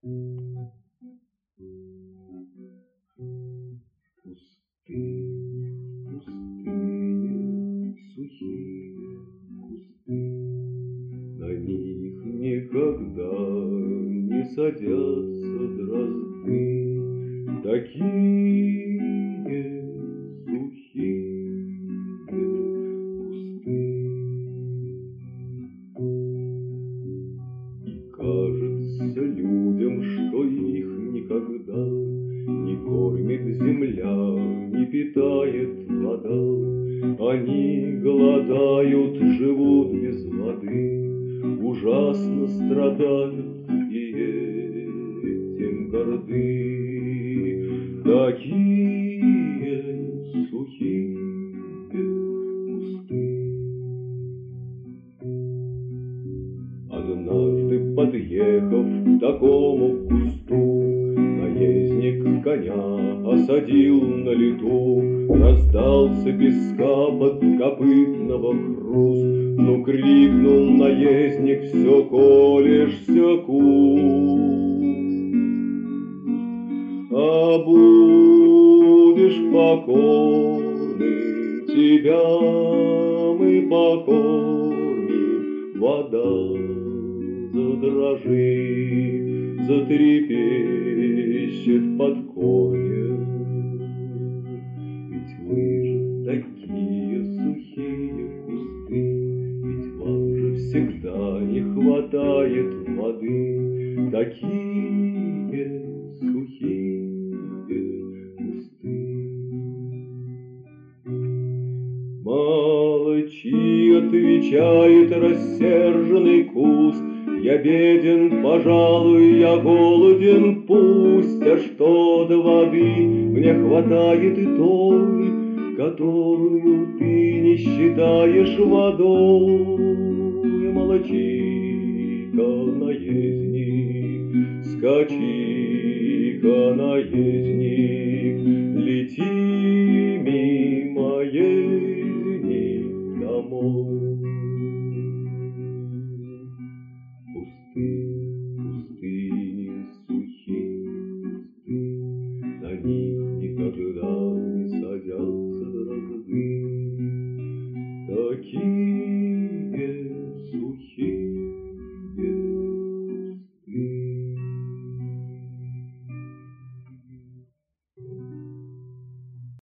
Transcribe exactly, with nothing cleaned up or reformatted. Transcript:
Пустые, пустые, сухие кусты, на них никогда не садятся дрозды, такие сухие кусты. И кажется людям, что их никогда не кормит земля, не питает вода. Они голодают, живут без воды, ужасно страдают и этим горды. Такие сухие кусты. Однажды, подъехав к такому кусту, наездник коня осадил на лету. Раздался песка под копытного хруст, ну крикнул наездник: все колешься, куст, а будешь покорный, тебя мы покормим. Вода задрожит, затрепещет под корнем. Ведь мы же такие сухие кусты, ведь вам же всегда не хватает воды. Такие сухие кусты. Молчи, отвечает рассерженный куст, я беден, пожалуй, я голоден, пусть, а что до воды, мне хватает и той, которую ты не считаешь водой. Молчи-ка, наездник, скачи-ка, наездник, лети мимо, ездник, домой. Пустые, пустые, сухие кусты, на них никогда не садятся дрозды. Такие